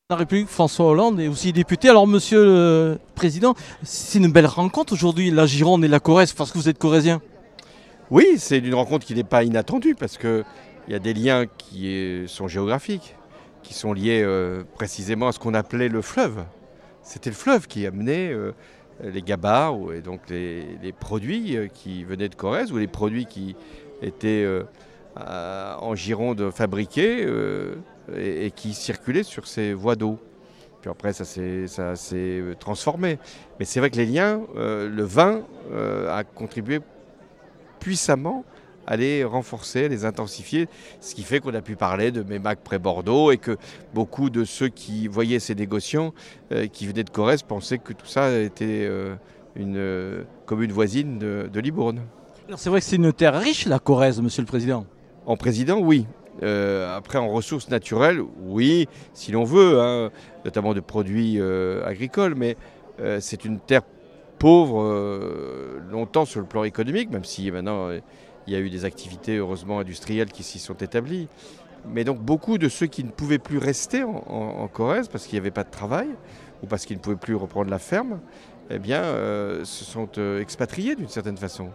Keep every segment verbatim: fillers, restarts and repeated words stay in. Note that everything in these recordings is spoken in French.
La République, François Hollande est aussi député. Alors, monsieur le président, c'est une belle rencontre aujourd'hui, la Gironde et la Corrèze, parce que vous êtes corrézien. Oui, c'est une rencontre qui n'est pas inattendue parce qu'il y a des liens qui est- sont géographiques, qui sont liés euh, précisément à ce qu'on appelait le fleuve. C'était le fleuve qui amenait euh, les gabarres ou- et donc les, les produits euh, qui venaient de Corrèze ou les produits qui étaient euh, à- en Gironde fabriqués euh, et, et qui circulaient sur ces voies d'eau. Puis après, ça s'est ça s'est, euh, transformé. Mais c'est vrai que les liens, euh, le vin euh, a contribué puissamment à les renforcer, à les intensifier, ce qui fait qu'on a pu parler de Mémac près Bordeaux et que beaucoup de ceux qui voyaient ces négociants euh, qui venaient de Corrèze pensaient que tout ça était euh, une euh, commune voisine de, de Libourne. Alors, c'est vrai que c'est une terre riche, la Corrèze, monsieur le président. En président, oui. Euh, après, en ressources naturelles, oui, si l'on veut, hein, notamment de produits euh, agricoles, mais euh, c'est une terre pauvre euh, longtemps sur le plan économique, même si maintenant euh, il y a eu des activités heureusement industrielles qui s'y sont établies. Mais donc beaucoup de ceux qui ne pouvaient plus rester en, en- en Corrèze parce qu'il n'y avait pas de travail ou parce qu'ils ne pouvaient plus reprendre la ferme, eh bien, euh, se sont euh, expatriés d'une certaine façon.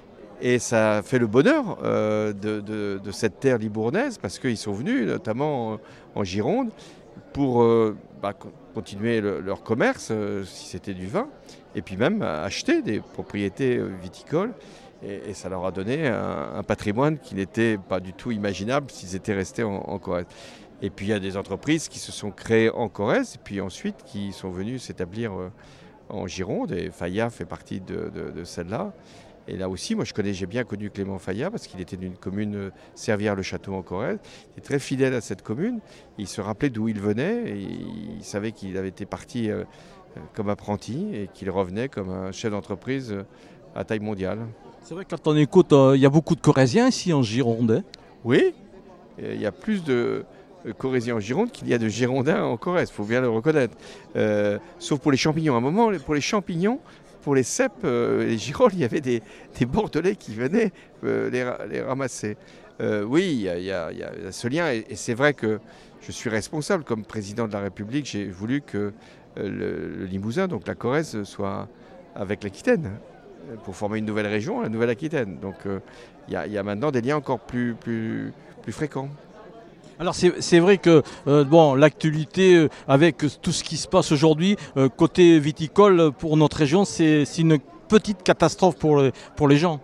Et ça fait le bonheur euh, de, de- de cette terre libournaise parce qu'ils sont venus, notamment en, en Gironde, pour euh, bah, co- continuer le- leur commerce, euh, si c'était du vin, et puis même euh, acheter des propriétés euh, viticoles. Et, et ça leur a donné un, un patrimoine qui n'était pas du tout imaginable s'ils étaient restés en, en Corrèze. Et puis il y a des entreprises qui se sont créées en Corrèze, et puis ensuite qui sont venues s'établir euh, en Gironde, et Faya fait partie de, de- de celle-là. Et là aussi, moi je connais, j'ai bien connu Clément Faya parce qu'il était d'une commune euh, Servières-le-Château en Corrèze. Il est très fidèle à cette commune. Il se rappelait d'où il venait et il savait qu'il avait été parti euh, euh, comme apprenti et qu'il revenait comme un chef d'entreprise euh, à taille mondiale. C'est vrai que quand on écoute, euh, il y a beaucoup de Corréziens ici en Gironde, hein. Oui, euh, il y a plus de euh, Corréziens en Gironde qu'il y a de Girondins en Corrèze, il faut bien le reconnaître. Euh, sauf pour les champignons. À un moment, pour les champignons, pour les cèpes, euh, les girolles, il y avait des, des Bordelais qui venaient euh, les, ra- les ramasser. Euh, oui, il y, a, il y a- il y a ce lien et, et c'est vrai que je suis responsable comme président de la République. J'ai voulu que euh, le, le Limousin, donc la Corrèze, soit avec l'Aquitaine euh, pour former une nouvelle région, la Nouvelle-Aquitaine. Donc euh, il y, a- il y a maintenant des liens encore plus, plus, plus fréquents. Alors, c'est c'est vrai que euh, bon, l'actualité, euh, avec tout ce qui se passe aujourd'hui, euh, côté viticole, euh, pour notre région, c'est c'est une petite catastrophe pour, les- pour les gens.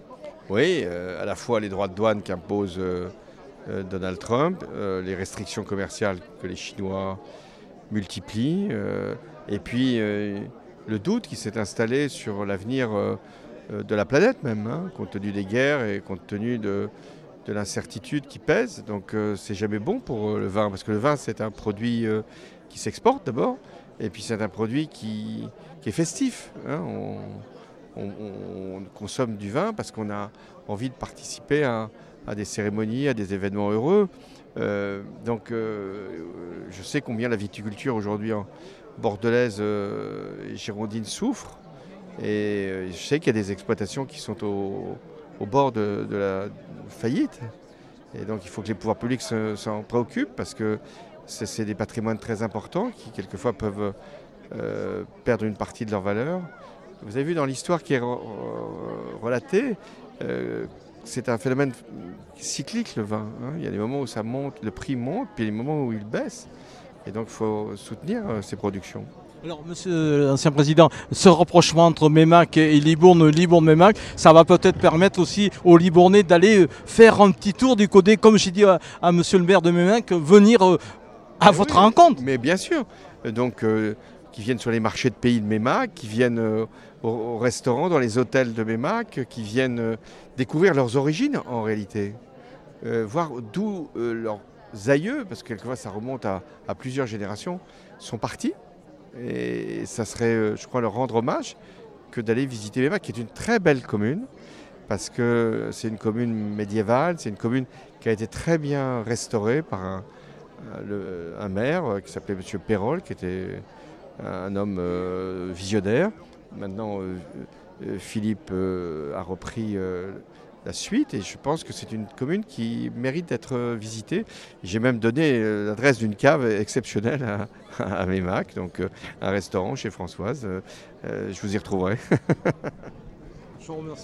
Oui, euh, à la fois les droits de douane qu'impose euh, euh, Donald Trump, euh, les restrictions commerciales que les Chinois multiplient, euh, et puis euh, le doute qui s'est installé sur l'avenir euh, euh, de la planète même, hein, compte tenu des guerres et compte tenu de, de l'incertitude qui pèse. Donc euh, c'est jamais bon pour euh, le vin, parce que le vin c'est un produit euh, qui s'exporte d'abord, et puis c'est un produit qui, qui est festif, hein. On, on- on consomme du vin parce qu'on a envie de participer à, à des cérémonies, à des événements heureux. Euh, donc euh, je sais combien la viticulture aujourd'hui en bordelaise euh, et girondine souffre. Et euh, je sais qu'il y a des exploitations qui sont au, au bord de, de la faillite. Et donc il faut que les pouvoirs publics se- s'en préoccupent parce que c'est c'est des patrimoines très importants qui quelquefois peuvent euh, perdre une partie de leur valeur. Vous avez vu dans l'histoire qui est re- re- relatée, euh, c'est un phénomène cyclique le vin, hein. Il y a des moments où ça monte, le prix monte, puis il y a des moments où il baisse. Et donc il faut soutenir euh, ces productions. Alors, monsieur l'ancien président, ce rapprochement entre Mémac et Libourne, Libourne-Mémac, ça va peut-être permettre aussi aux Libournais d'aller euh, faire un petit tour du côté, comme j'ai dit à, à monsieur le maire de Mémac, venir euh, à Mais votre oui, rencontre. mais bien sûr. Donc, euh, qui viennent sur les marchés de pays de Mémac, qui viennent euh, au, au restaurant, dans les hôtels de Mémac, qui viennent euh, découvrir leurs origines en réalité. Euh, voir d'où euh, leurs aïeux, parce que quelquefois ça remonte à, à plusieurs générations, sont partis. Et ça serait, euh, je crois, leur rendre hommage que d'aller visiter Mémac, qui est une très belle commune, parce que c'est une commune médiévale, c'est une commune qui a été très bien restaurée par un, un- le- un maire euh, qui s'appelait M. Pérol, qui était un homme euh, visionnaire. Maintenant, euh, euh, Philippe euh, a repris euh, la suite et je pense que c'est une commune qui mérite d'être visitée. J'ai même donné l'adresse d'une cave exceptionnelle à, à Meymac, donc un restaurant chez Françoise. Je vous y retrouverai. Je vous remercie.